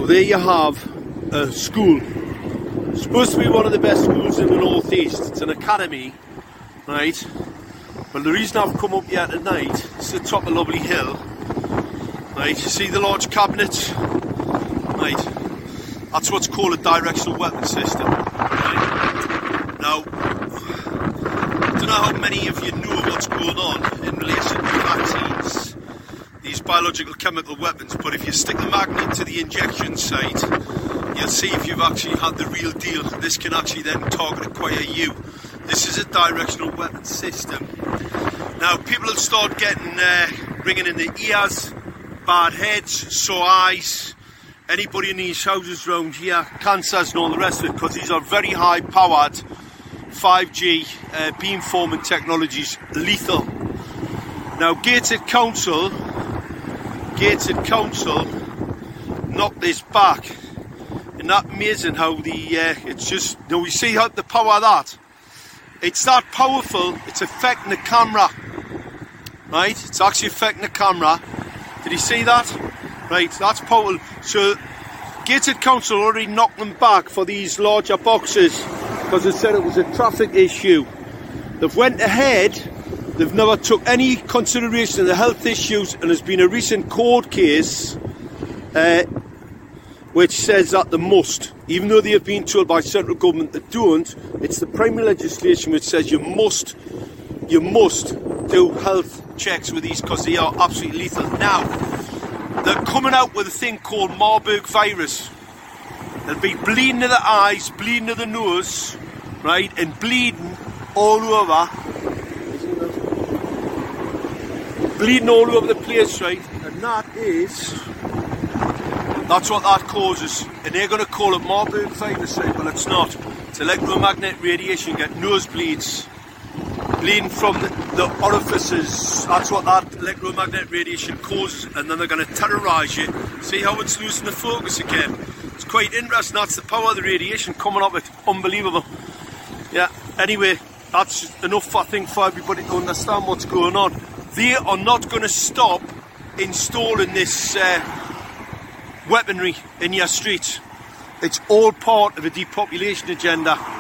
there you have a school. It's supposed to be one of the best schools in the northeast. It's an academy, right? Well, the reason I've come up here tonight is the top of Lovely Hill, right? You see the large cabinets, right? That's what's called a directional weapon system, right? Now, I don't know how many of you know what's going on in relation to vaccines, these biological chemical weapons, but if you stick a magnet to the injection site, you'll see if you've actually had the real deal. This can actually then target acquire you. This is a directional weapon system. Now, people will start getting ringing in the ears, bad heads, sore eyes. Anybody in these houses around here, cancers and all the rest of it, because these are very high powered 5G beamforming technologies, lethal. Now, Gated Council knocked this back. Isn't that amazing how it's just, now we see how the power of that. It's that powerful, it's affecting the camera, right? It's actually affecting the camera. Did you see that? Right, that's powerful. So, Gated Council already knocked them back for these larger boxes because they said it was a traffic issue. They've went ahead, they've never took any consideration of the health issues, and there's been a recent court case which says that they must, even though they have been told by central government they don't. It's the primary legislation which says you must do health checks with these because they are absolutely lethal. Now, they're coming out with a thing called Marburg virus. They'll be bleeding to the eyes, bleeding to the nose, right, and bleeding all over. Bleeding all over the place, right, and that's what that causes, and they're going to call it Marburg virus, right? Well, it's not. It's electromagnetic radiation. You get nosebleeds, bleeding from the orifices. That's what that electromagnetic radiation causes, and then they're going to terrorise you. See how it's losing the focus again? It's quite interesting. That's the power of the radiation coming up. It's unbelievable. Yeah, anyway, that's enough, I think, for everybody to understand what's going on. They are not going to stop installing this weaponry in your streets. It's all part of a depopulation agenda.